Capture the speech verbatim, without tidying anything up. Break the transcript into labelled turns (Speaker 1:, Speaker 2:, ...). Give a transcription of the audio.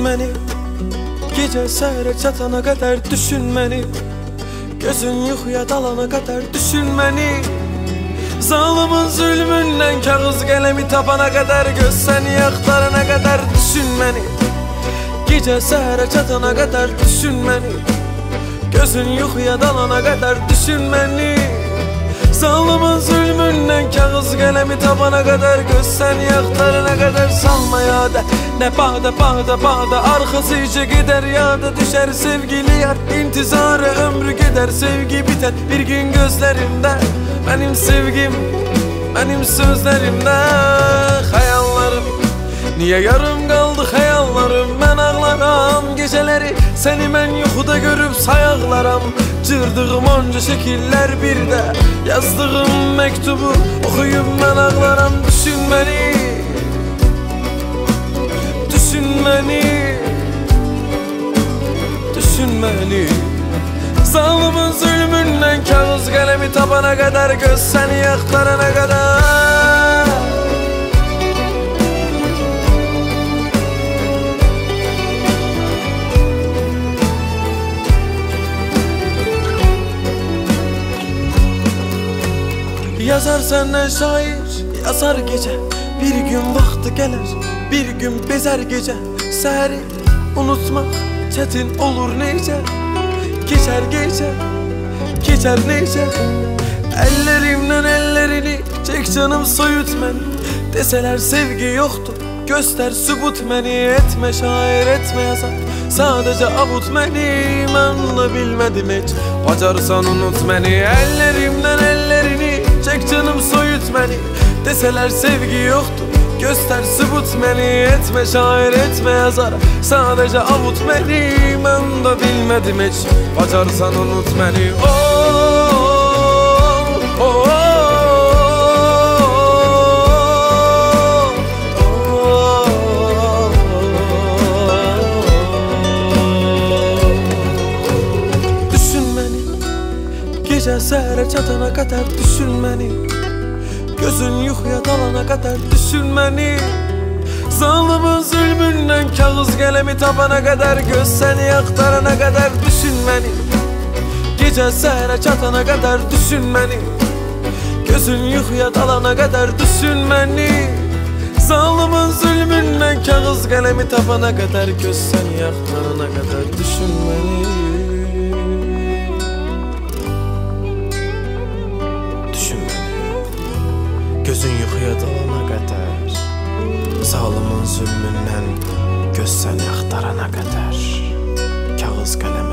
Speaker 1: beni. Gece sehre çatana kadar düşün beni. Gözün yuxuya dalana kadar düşün beni. Zalimin zulmünden kağız kalemi tapana kadar, göz seni aktarana kadar düşün beni. Gece sehre çatana kadar düşün beni. Gözün yuxuya dalana kadar düşün beni. Zalimin zulmünden kağız kalemi tapana kadar, göz seni aktarana kadar salma yada. Ne bağda bağda bağda arkasıca gider, yada düşer sevgili yar. İntizarı ömrü gider, sevgi biter bir gün gözlerimde. Benim sevgim, benim sözlerimde. Hayallarım niye yarım kaldı hayallarım? Ben ağlaram geceleri, seni ben yuxuda görüp sayaqlaram. Cırdığım onca şekiller bir de, yazdığım mektubu okuyup ben ağlaram. Düşün beni, düşün beni, düşün beni. Zalimin zulmünden kağız kalemi tapana kadar, göz seni aktarana kadar. Yazar senden şair, yazar gece. Bir gün vakti gelir, bir gün bezer gece. Sehri unutmak çetin olur neyce. Geçer gece, geçer neyce. Ellerimden ellerini çek canım soyut beni. Deseler sevgi yoktu, göster sübut beni. Etme şair, etme yazar, sadece avut beni. Ben de bilmedim hiç, bacarsan unut beni. Ellerimden ellerini çek canım soyut beni. Deseler sevgi yoktu, göster sübut beni. Etme şair, etme yazar, sadece avut beni. Ben de bilmedim hiç, bacarsan unut beni. Oh, oh, oh, oh. Düşün beni, gece sehre çatana kadar düşün beni. Gözün yuxuya dalana kadar düşün beni. Zalimin zulmünden kağız kalemi tapana kadar, göz seni aktarana kadar düşün beni. Gece sehre çatana kadar düşün beni. Gözün yuxuya dalana kadar düşün beni. Zalimin zulmünden kağız kalemi tapana kadar, göz seni aktarana kadar düşün beni. Düşün beni. Gözün yuxuya dalana kadar, zalimin zulmünden göz seni aktarana kadar, kağız kalem